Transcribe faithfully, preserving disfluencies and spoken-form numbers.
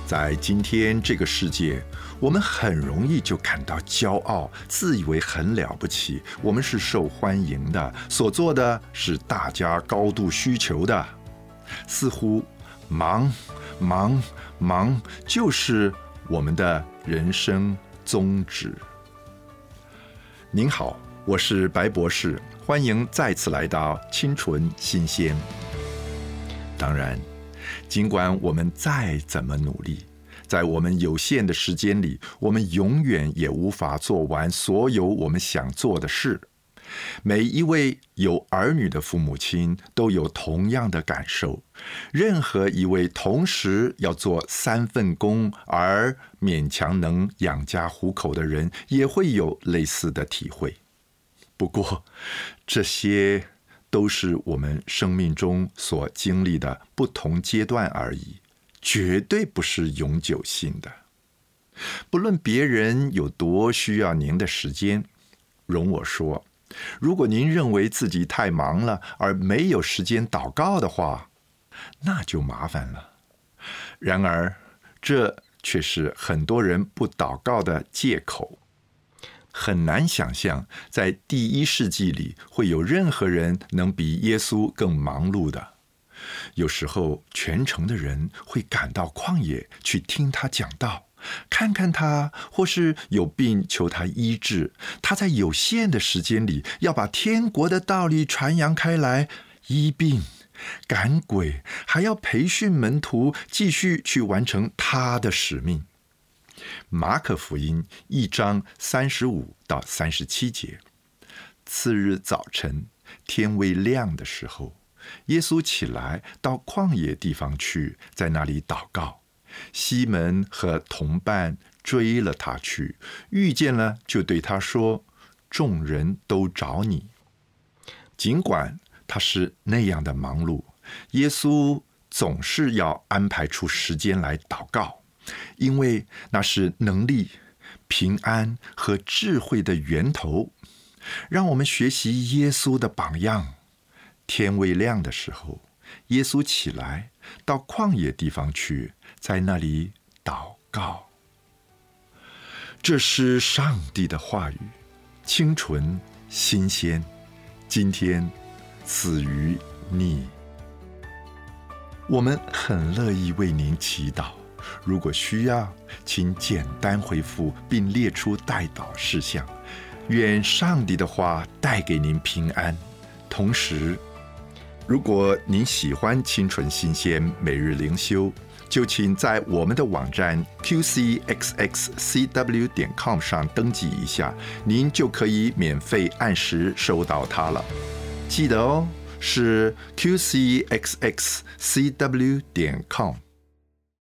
在今天这个世界，我们很容易就感到骄傲，自以为很了不起，我们是受欢迎的，所做的是大家高度需求的，似乎忙忙忙就是我们的人生宗旨。您好，我是白博士，欢迎再次来到清纯新鲜。当然，尽管我们再怎么努力，在我们有限的时间里，我们永远也无法做完所有我们想做的事。每一位有儿女的父母亲都有同样的感受，任何一位同时要做三份工而勉强能养家糊口的人，也会有类似的体会。不过，这些都是我们生命中所经历的不同阶段而已，绝对不是永久性的。不论别人有多需要您的时间，容我说，如果您认为自己太忙了而没有时间祷告的话，那就麻烦了。然而，这却是很多人不祷告的借口。很难想象，在第一世纪里会有任何人能比耶稣更忙碌的。有时候，全城的人会赶到旷野去听他讲道，看看他，或是有病求他医治。他在有限的时间里，要把天国的道理传扬开来，医病、赶鬼，还要培训门徒，继续去完成他的使命。马可福音一章三十五到三十七节，次日早晨，天未亮的时候，耶稣起来到旷野地方去，在那里祷告。西门和同伴追了他去，遇见了就对他说：“众人都找你。”尽管他是那样的忙碌，耶稣总是要安排出时间来祷告，因为那是能力、平安和智慧的源头。让我们学习耶稣的榜样。天未亮的时候，耶稣起来到旷野地方去，在那里祷告。这是上帝的话语，清纯新鲜，今天赐予你。我们很乐意为您祈祷，如果需要，请简单回复并列出代祷事项。愿上帝的话带给您平安。同时，如果您喜欢清纯新鲜每日灵修，就请在我们的网站 q c x x c w 点 com 上登记一下，您就可以免费按时收到它了。记得哦，是 q c x x c w 点 com。